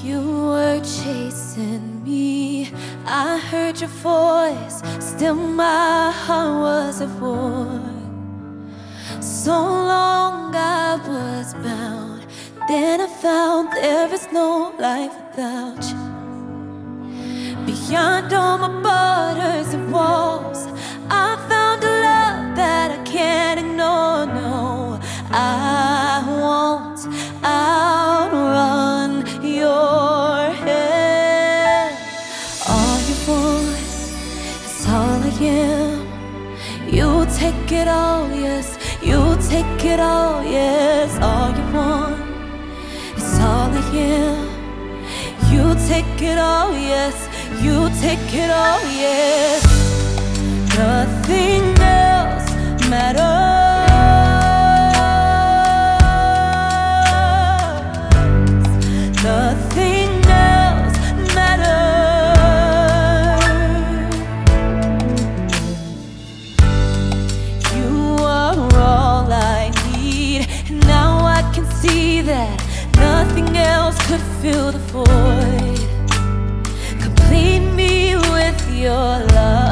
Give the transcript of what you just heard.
You were chasing me, I heard your voice, still my heart was at war. So long I was bound, then I found there is no life without you. Beyond all my borders and walls, I found a love that I can't ignore. No, I won't outrun your head. All you want is all I am. You take it all, yes. You take it all, yes. All you want is all I am. You take it all, yes. You take it all, yes. Nothing else matters. Nothing else matters. You are all I need. Now I can see that nothing else could fill the void. Complete me with your love.